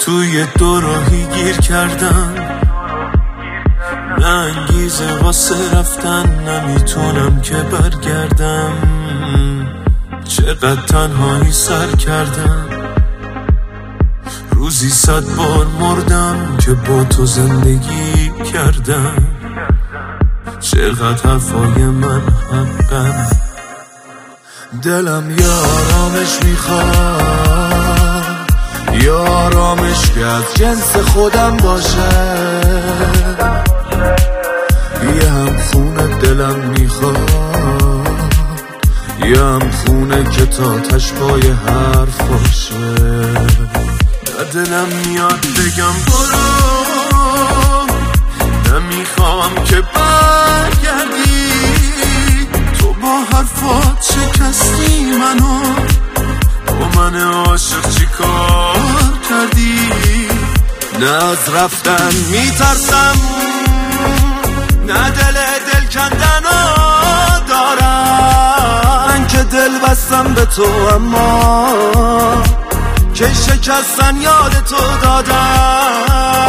توی دو راهی گیر کردم، نه انگیزه واسه رفتن، نمیتونم که برگردم. چقدر تنهایی سر کردم، روزی 100 بار مردم که با تو زندگی کردم. چقدر حرفای من حقم، دلم یارامش میخواد، یارامش که از جنس خودم باشه. یه هم خونه دلم میخواد، یه هم خونه که تا تشبای حرف باشه. دلم میاد بگم برو، نمیخوام که برگردی. تو با حرفات شکستی منو، با من عاشق چی کار کردی؟ نه از رفتن میترسم، نه دل کندنو دارم. من که دل بستم به تو، اما که شکستن یاد تو دادم.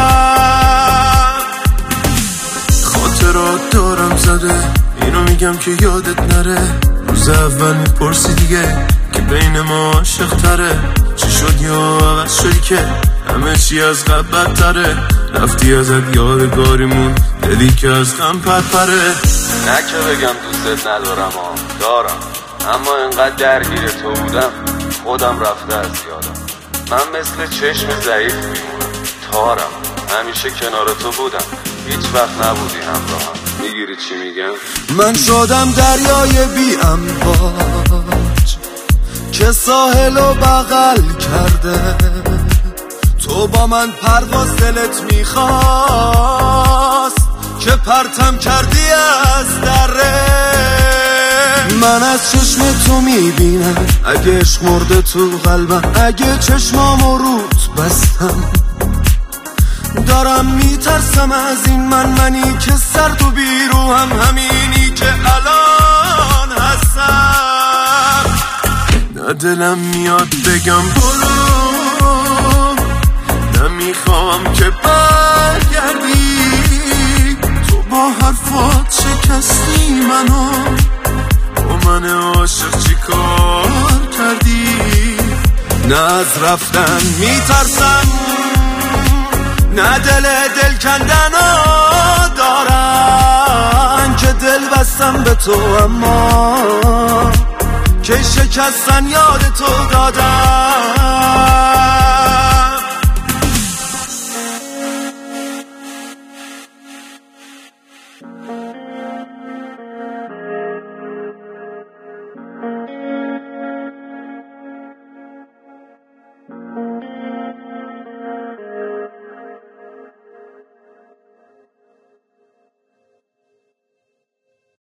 خاطرات دارم زده، اینو میگم که یادت نره. روز اول میپرسی دیگه که بین ما عاشق تره. چی شد یا عوض شدی که همه چی از قبل بدتره؟ رفتی ازت یادگاریمون، دلی که از غم پرپره. نه که بگم دوستت ندارم، دارم، اما انقدر درگیر تو بودم خودم رفته از یادم. من مثل چشم ضعیف میمونم، تارم، همیشه کنار تو بودم، هیچ وقت نبودی همراهم. میگیری چی میگم؟ من شدم دریای بی امواج که ساحلو بغل کرده. تو با من پرواز دلت میخواست که پرتم کردی از دره. من از چشم تو میبینم، اگه عشق مرده تو قلبم، اگه چشمامو روت بستم. دارم میترسم از این منی که سرد و بیروهم، همینی که الان هستم. نه دلم میاد بگم برو، نمیخوام که برگردی. تو با حرفات شکستی منو، با من عاشق چی کار کردی؟ نه از رفتن میترسم، نه دل کندنو دارم. من که دل بستم به تو، اما که شکستن یاد تو دادم.